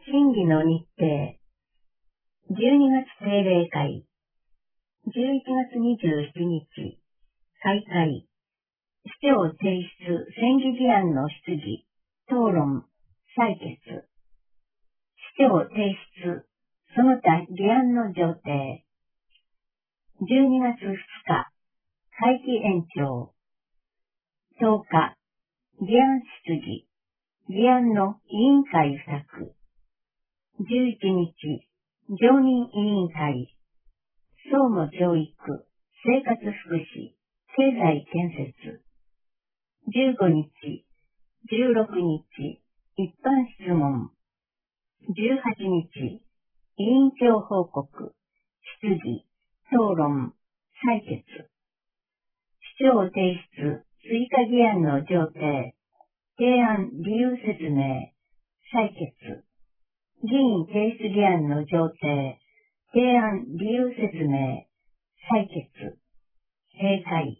審議の日程。12月定例会。11月27日。開会。市長提出選議議案の質疑、討論、採決。市長提出、その他議案の上呈。12月2日。会期延長。10日。議案質疑。議案の委員会付託。11日。常任委員会。総務教育、生活福祉、経済建設。15日。16日。一般質問。18日。委員長報告、質疑、討論、採決。市長提出、追加議案の上呈。提案理由説明、採決。議員提出議案の上呈。提案理由説明、採決。閉会。